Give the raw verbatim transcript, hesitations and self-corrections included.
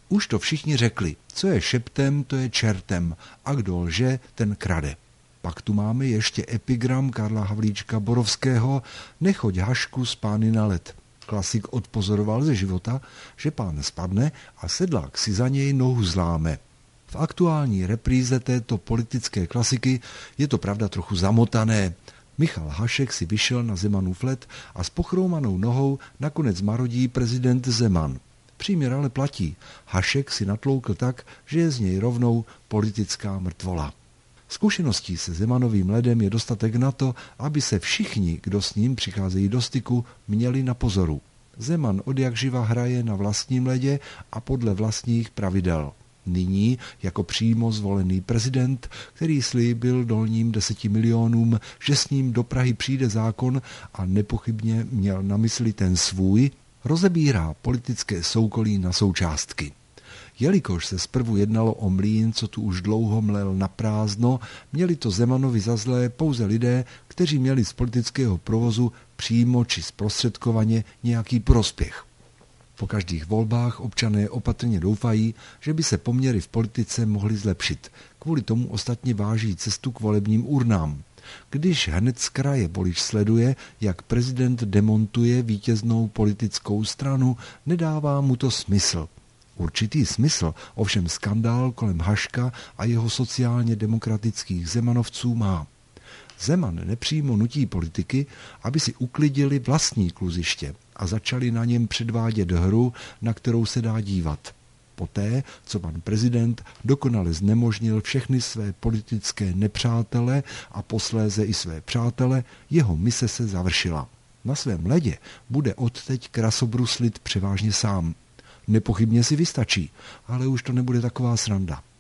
Už to všichni řekli, co je šeptem, to je čertem a kdo lže, ten krade. Pak tu máme ještě epigram Karla Havlíčka Borovského Nechoď Hašku s pány na led. Klasik odpozoroval ze života, že pán spadne a sedlák si za něj nohu zláme. V aktuální repríze této politické klasiky je to pravda trochu zamotané. Michal Hašek si vyšel na Zemanův led a s pochroumanou nohou nakonec marodí prezident Zeman. Příměr ale platí. Hašek si natloukl tak, že je z něj rovnou politická mrtvola. Zkušeností se Zemanovým ledem je dostatek na to, aby se všichni, kdo s ním přicházejí do styku, měli na pozoru. Zeman odjakživa hraje na vlastním ledě a podle vlastních pravidel. Nyní, jako přímo zvolený prezident, který slíbil dolním deseti milionům, že s ním do Prahy přijde zákon a nepochybně měl na mysli ten svůj, rozebírá politické soukolí na součástky. Jelikož se zprvu jednalo o mlýn, co tu už dlouho mlel na prázdno, měli to Zemanovi za zlé pouze lidé, kteří měli z politického provozu přímo či zprostředkovaně nějaký prospěch. Po každých volbách občané opatrně doufají, že by se poměry v politice mohly zlepšit. Kvůli tomu ostatně váží cestu k volebním urnám. Když hned z kraje volič sleduje, jak prezident demontuje vítěznou politickou stranu, nedává mu to smysl. Určitý smysl ovšem skandál kolem Haška a jeho sociálně demokratických zemanovců má. Zeman nepřímo nutí politiky, aby si uklidili vlastní kluziště a začali na něm předvádět hru, na kterou se dá dívat. Poté, co pan prezident dokonale znemožnil všechny své politické nepřátele a posléze i své přátele, jeho mise se završila. Na svém ledě bude odteď krasobruslit převážně sám. Nepochybně si vystačí, ale už to nebude taková sranda.